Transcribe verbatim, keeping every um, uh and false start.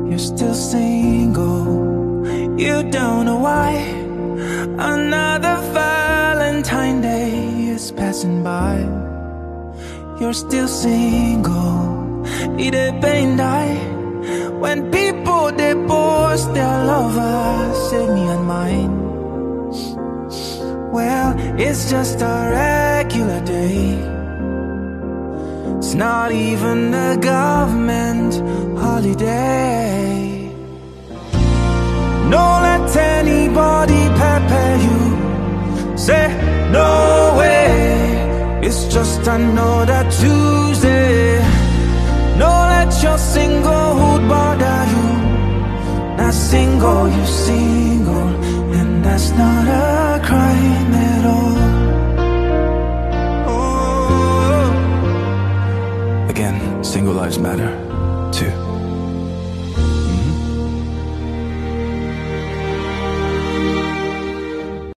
you're still single. You don't know why. Another Valentine Day is passing by. You're still single. It ain't die. When people divorce their lovers, save me and mine. Well, it's just a regular day. It's not even a government holiday. Don't let anybody prepare you. Say no way. It's just another Tuesday. Don't let your singlehood bother you. Not single, you single, and that's not a crime at all. Oh. Again, single lives matter too.